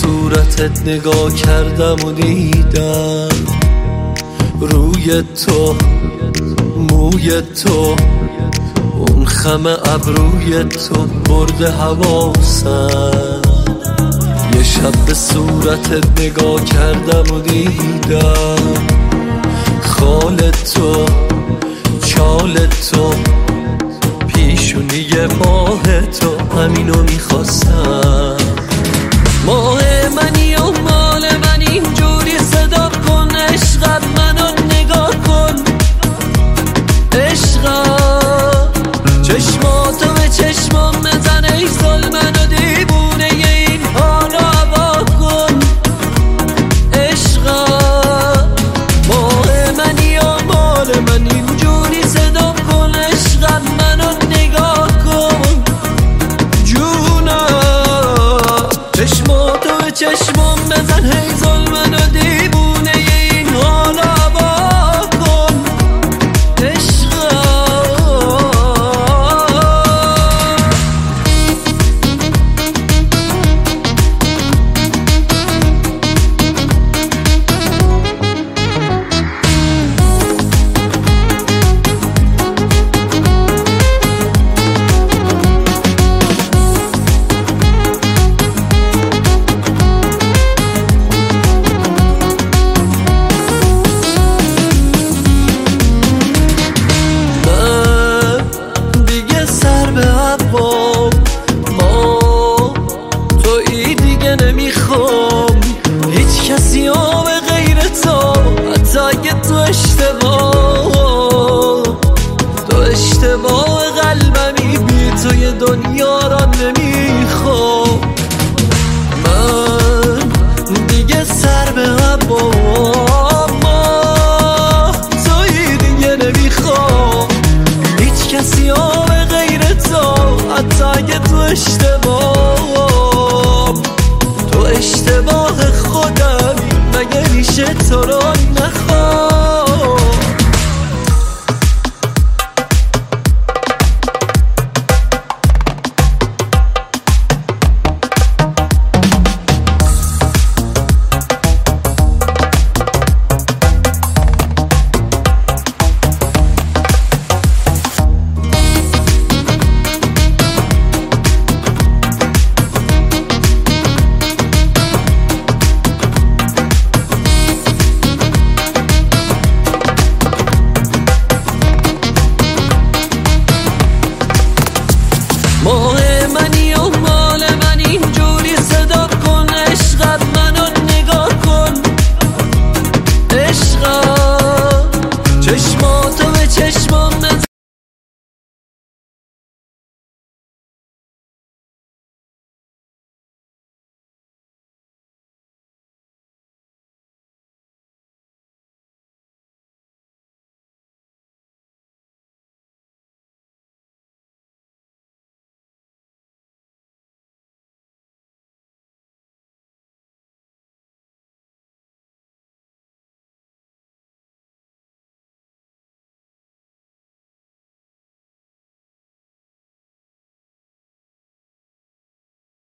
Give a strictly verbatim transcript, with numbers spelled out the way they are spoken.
صورتت نگاه کردم و دیدم روی تو، موی تو، اون خم ابروی تو برده حواسم. یه شب به صورتت نگاه کردم و دیدم خال تو، چال تو، پیشونی ماه تو، همینو میخواستم. ماه منی و مال من اینجوری صدا کن، عشقت منو نگاه کن، عشقم چشماتو به چشمام بزن، ای ظلمن و دیوونه این حالو هوا کن، عشقم ماه منی و مال من اینجوری صدا کن، عشقت منو نگاه کن، جونم چشماتو به چشمام بزن، ای ظلمن و دیوونه این حالو هوا کن، عشقم. نمیخوام هیچ کسی ها به غیر تو، حتی اگه تو اشتباه تو اشتباه قلبمی، بی توی دنیا را نمیخوام. من دیگه سر به هوام، توی دیگه نمیخوام هیچ کسی ها به غیر تو، حتی اگه تو اشتباه اشتباه خودم، مگه میشه تو رو